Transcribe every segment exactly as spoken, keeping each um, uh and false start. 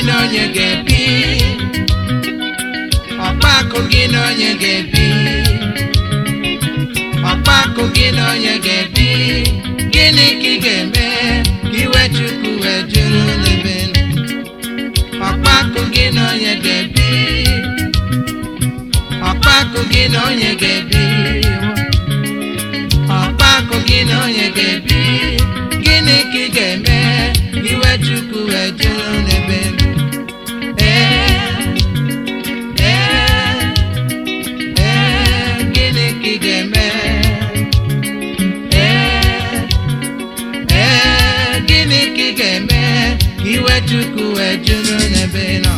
na onye ga-ebi ọkpakụ gị na onye ga-ebi ọkpakụ gị na onye ga-ebi gịnị ka ị ga-eme ka iwe Chukwu wee juru n'ebe ọkpakụ gị na onye ga-ebi ọkpakụ gị na onye ga-ebi ọkpakụ gị na onye ga-ebi gịnị ka ị ga-eme ka iwe Chukwu wee juru n'ebe iwe Chukwu wee juru n'ebe nọ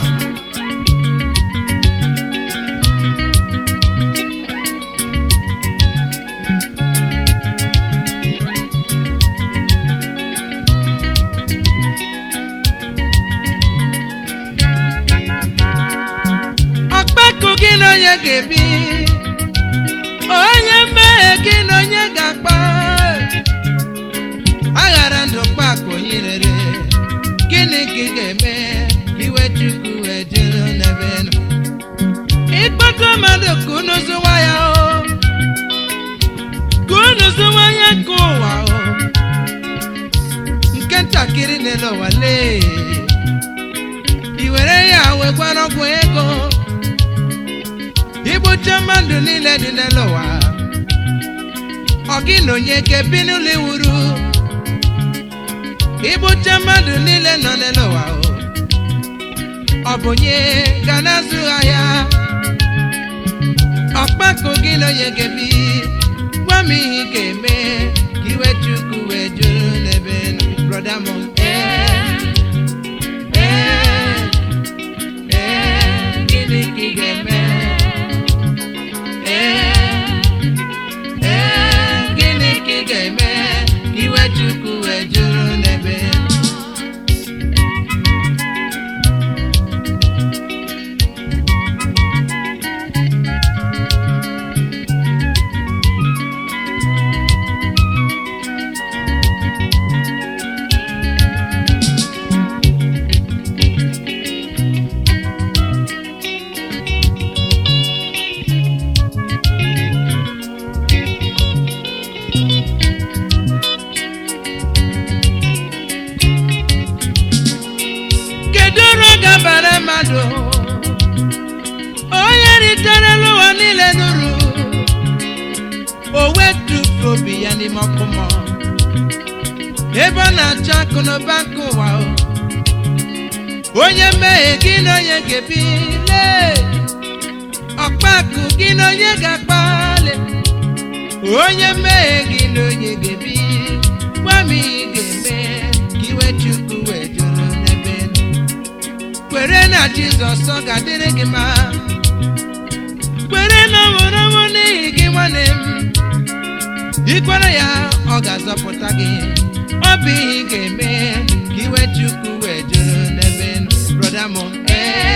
ọkpakụ gị na onye ga-ebi onye mmehie gị na onye ga-akpa aghara ndụ kpakụ onye rere gịnị ka ị ga-eme iwe Chukwu wee juru n'ebe nọ ịkpọta mmadụ ka unu zụwa ya o ka unu zụwa ya nke ụwa o nke ntakịrị n'elu ụwa lee i were ya wekwara ọgwụ ego igbucha mmadụ niile dị n'elu ụwa ọ gị na onye ga-ebi n'ụlọ iwuru igbucha mmadụ niile nọ n'elu ụwa ọ bụ onye ga na-azụ ahịa ọkpakụ gị na onye ga-ebi gwa m ihe ị ga-eme ka iwe Chukwu wee juru n'ebe brọda m gịnị ka ị ga-eme gịnị ka ị ga-eme ka iwe Chukwu wee juru n'ebe bara mmadụ onye ritere n'ụwa niile nụrụ o wetufu obi ya n'ime ọkụ mmụọ ebe ọ na-achọ akụ n'ụba nke ụwa onye mmehie gị na onye ga-ebi lee ọkpakụ gị na onye ga-akpali onye mmehie gị na onye ga-ebi gwa m ihe ị ga-eme ka iwe Chukwu wee juru n'ebe kwere na Jizọs ọ ga-adịrị gị mma kwere na ọ nwụrụ ọnwụ n'ihi gị nwanne m ikwere ya ọ ga-azọpụta gị ọ bụ ihe ị ga-eme ka iwe Chukwu wee juru n'ebe brọda m